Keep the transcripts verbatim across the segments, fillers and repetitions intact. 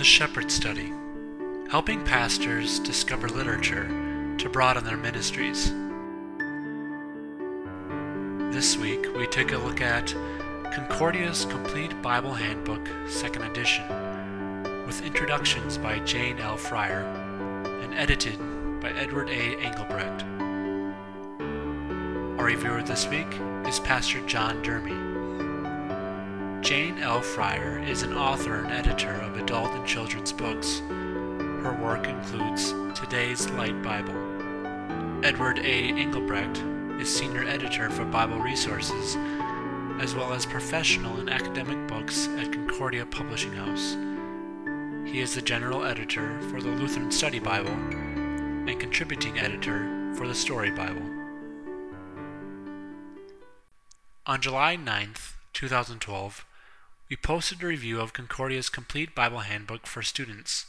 Shepherd Study, helping pastors discover literature to broaden their ministries. This week, we took a look at Concordia's Complete Bible Handbook, second edition, with introductions by Jane L. Fryer and edited by Edward A. Engelbrecht. Our reviewer this week is Pastor John Dermy. Jane L. Fryer is an author and editor of adult and children's books. Her work includes Today's Light Bible. Edward A. Engelbrecht is senior editor for Bible Resources, as well as professional and academic books at Concordia Publishing House. He is the general editor for the Lutheran Study Bible and contributing editor for the Story Bible. On July ninth, two thousand twelve, we posted a review of Concordia's Complete Bible Handbook for students.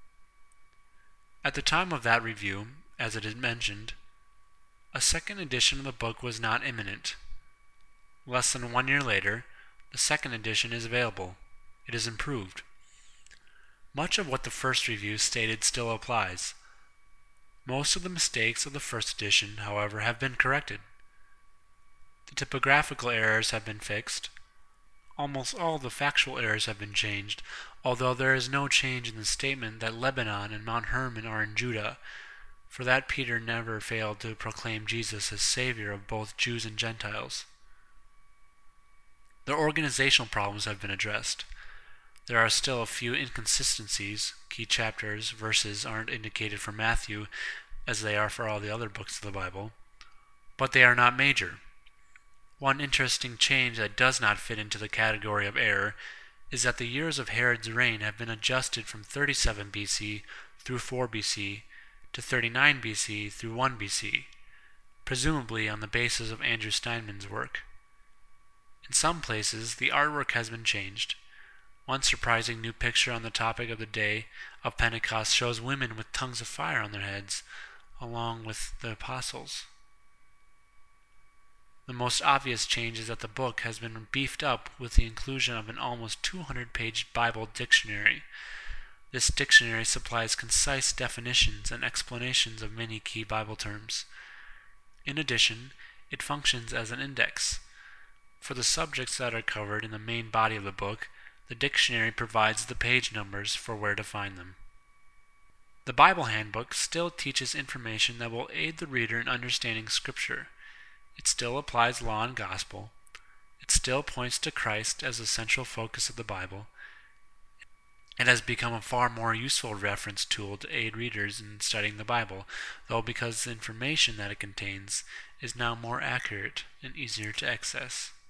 At the time of that review, as it is mentioned, a second edition of the book was not imminent. Less than one year later, the second edition is available. It is improved. Much of what the first review stated still applies. Most of the mistakes of the first edition, however, have been corrected. The typographical errors have been fixed. Almost all the factual errors have been changed, although there is no change in the statement that Lebanon and Mount Hermon are in Judah, for that Peter never failed to proclaim Jesus as Savior of both Jews and Gentiles. The organizational problems have been addressed. There are still a few inconsistencies. Key chapters, verses aren't indicated for Matthew as they are for all the other books of the Bible, but they are not major. One interesting change that does not fit into the category of error is that the years of Herod's reign have been adjusted from thirty-seven B C through four B C to thirty-nine B C through one B C, presumably on the basis of Andrew Steinman's work. In some places, the artwork has been changed. One surprising new picture on the topic of the day of Pentecost shows women with tongues of fire on their heads, along with the apostles. The most obvious change is that the book has been beefed up with the inclusion of an almost two hundred page Bible dictionary. This dictionary supplies concise definitions and explanations of many key Bible terms. In addition, it functions as an index. For the subjects that are covered in the main body of the book, the dictionary provides the page numbers for where to find them. The Bible Handbook still teaches information that will aid the reader in understanding Scripture. It still applies law and gospel. It still points to Christ as the central focus of the Bible. It has become a far more useful reference tool to aid readers in studying the Bible, though because the information that it contains is now more accurate and easier to access.